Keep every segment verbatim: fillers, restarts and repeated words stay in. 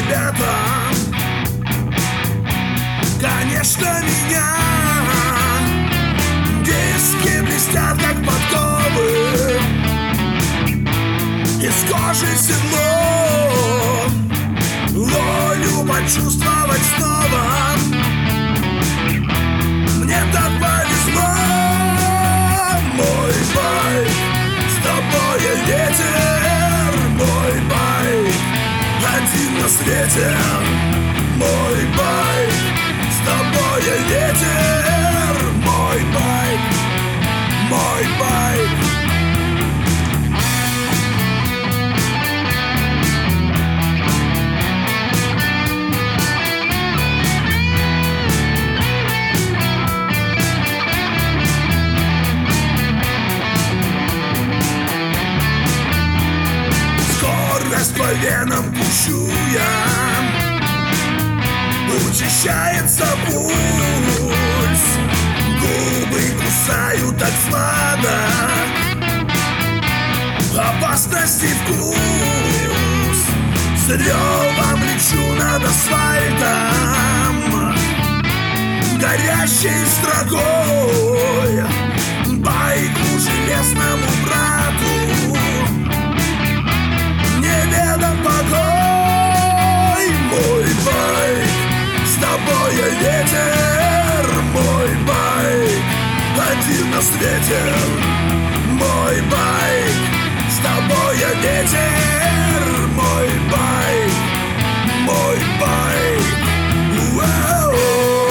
ребятам. Конечно, меня диски блестят, как подковы, из кожи седло, волю почувствовать снова. Мне так повезло, мой байк, с тобой я ветер, мой байк, один на свете, мой байк, с тобой я ветер, мой байк, мой байк. По венам пущу я, учащается пульс, губы кусаю так сладко, опасности вкус, с ревом лечу над асфальтом, горящей строкой, байку железному брату неведом покой, мой байк, с тобой я ветер, мой байк, один на свете, мой байк, с тобой я ветер, мой байк, мой байк. Уау.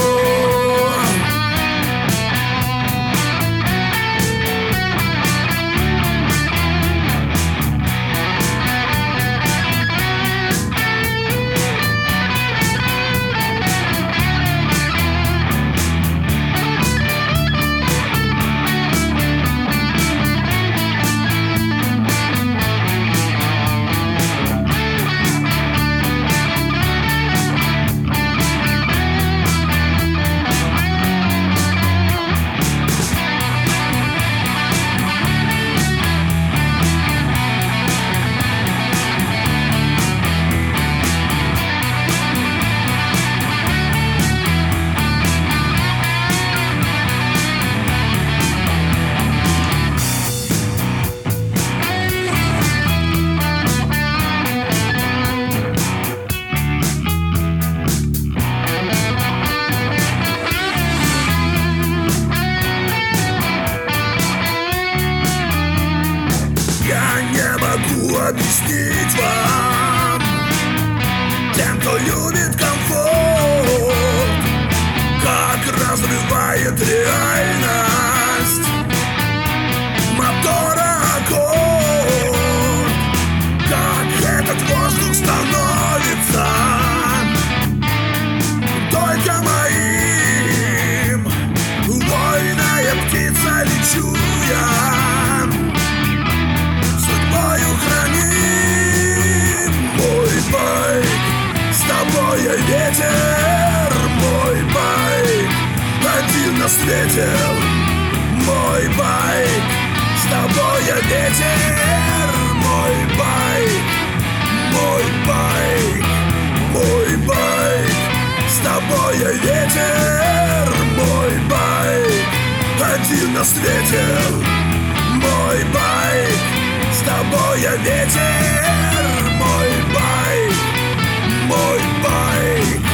Объяснить вам, тем, кто любит комфорт, как разрывает реальность мотора аккорд, как этот воздух становится только моим. Вольная птица лечу я, с тобой я ветер, мой байк, один на свете, мой байк, с тобой я ветер, мой байк, мой байк, мой байк, с тобой я ветер, мой байк, один на свете, мой байк, с тобой я ветер, мой байк, мой байк.